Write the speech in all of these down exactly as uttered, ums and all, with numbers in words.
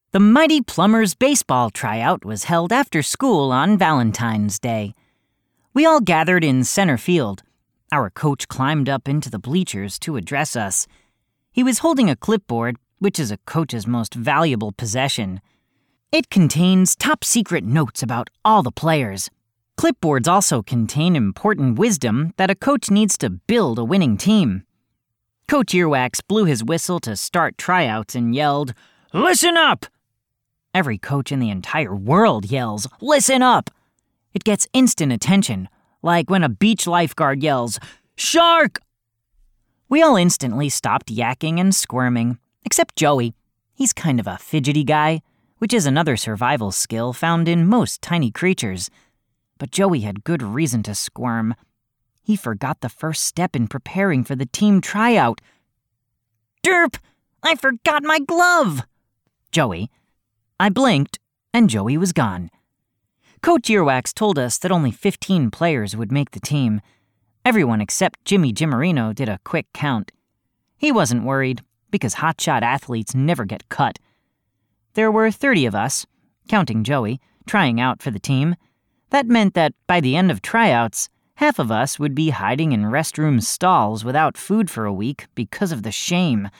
The Mighty Plumbers baseball tryout was held after school on Valentine's Day. We all gathered in center field. Our coach climbed up into the bleachers to address us. He was holding a clipboard, which is a coach's most valuable possession. It contains top-secret notes about all the players. Clipboards also contain important wisdom that a coach needs to build a winning team. Coach Earwax blew his whistle to start tryouts and yelled, "Listen up!" Every coach in the entire world yells, "Listen up!" It gets instant attention, like when a beach lifeguard yells, "Shark!" We all instantly stopped yakking and squirming, except Joey. He's kind of a fidgety guy, which is another survival skill found in most tiny creatures. But Joey had good reason to squirm. He forgot the first step in preparing for the team tryout. "Derp! I forgot my glove!" Joey. I blinked, and Joey was gone. Coach Earwax told us that only fifteen players would make the team. Everyone except Jimmy Jimmerino did a quick count. He wasn't worried, because hotshot athletes never get cut. There were thirty of us, counting Joey, trying out for the team. That meant that by the end of tryouts, half of us would be hiding in restroom stalls without food for a week because of the shame.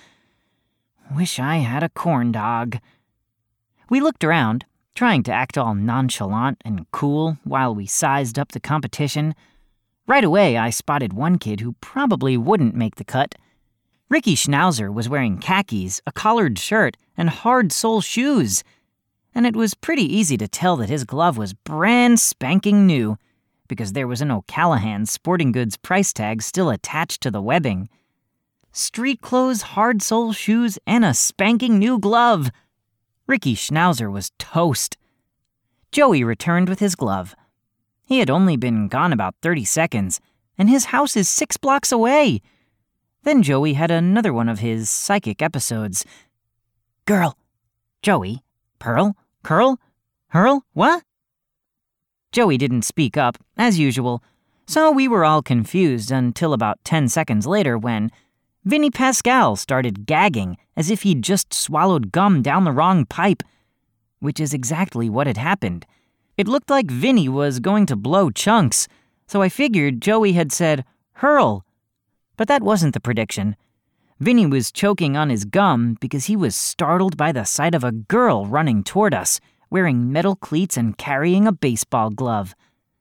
Wish I had a corn dog. We looked around, trying to act all nonchalant and cool while we sized up the competition. Right away, I spotted one kid who probably wouldn't make the cut. Ricky Schnauzer was wearing khakis, a collared shirt, and hard-sole shoes. And it was pretty easy to tell that his glove was brand spanking new, because there was an O'Callahan sporting goods price tag still attached to the webbing. Street clothes, hard-sole shoes, and a spanking new glove. Ricky Schnauzer was toast. Joey returned with his glove. He had only been gone about thirty seconds, and his house is six blocks away. Then Joey had another one of his psychic episodes. "Girl." "Joey." "Pearl? Curl? Hurl? What?" Joey didn't speak up, as usual, so we were all confused until about ten seconds later when Vinny Pascal started gagging as if he'd just swallowed gum down the wrong pipe, which is exactly what had happened. It looked like Vinny was going to blow chunks, so I figured Joey had said, "Hurl." But that wasn't the prediction. Vinny was choking on his gum because he was startled by the sight of a girl running toward us, wearing metal cleats and carrying a baseball glove.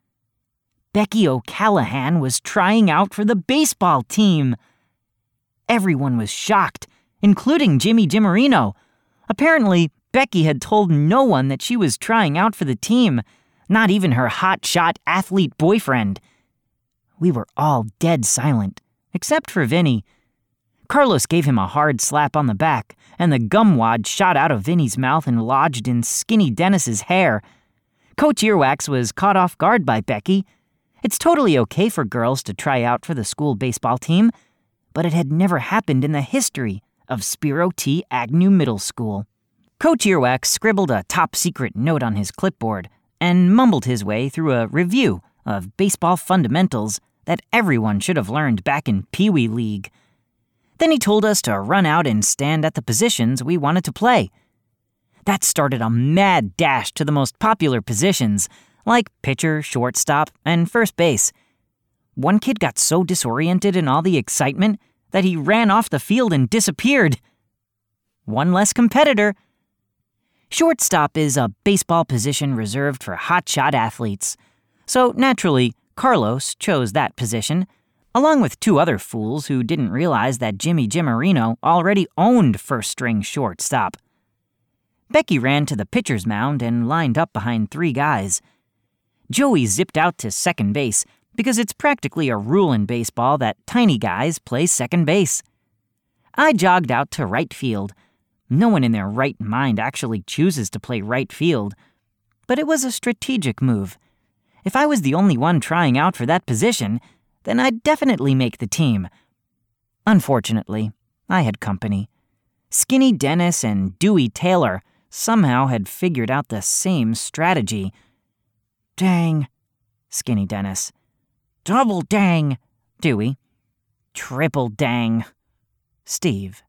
Becky O'Callahan was trying out for the baseball team. Everyone was shocked, including Jimmy Jimmerino. Apparently, Becky had told no one that she was trying out for the team, not even her hotshot athlete boyfriend. We were all dead silent, except for Vinny. Carlos gave him a hard slap on the back, and the gum wad shot out of Vinny's mouth and lodged in Skinny Dennis's hair. Coach Earwax was caught off guard by Becky. It's totally okay for girls to try out for the school baseball team, but it had never happened in the history of Spiro T. Agnew Middle School. Coach Earwax scribbled a top-secret note on his clipboard and mumbled his way through a review of baseball fundamentals that everyone should have learned back in Pee Wee League. Then he told us to run out and stand at the positions we wanted to play. That started a mad dash to the most popular positions, like pitcher, shortstop, and first base. One kid got so disoriented in all the excitement that he ran off the field and disappeared. One less competitor. Shortstop is a baseball position reserved for hotshot athletes. So naturally, Carlos chose that position, along with two other fools who didn't realize that Jimmy Jimmerino already owned first-string shortstop. Becky ran to the pitcher's mound and lined up behind three guys. Joey zipped out to second base, because it's practically a rule in baseball that tiny guys play second base. I jogged out to right field. No one in their right mind actually chooses to play right field. But it was a strategic move. If I was the only one trying out for that position, then I'd definitely make the team. Unfortunately, I had company. Skinny Dennis and Dewey Taylor somehow had figured out the same strategy. Dang, Skinny Dennis. Double dang, Dewey. Triple dang, Steve.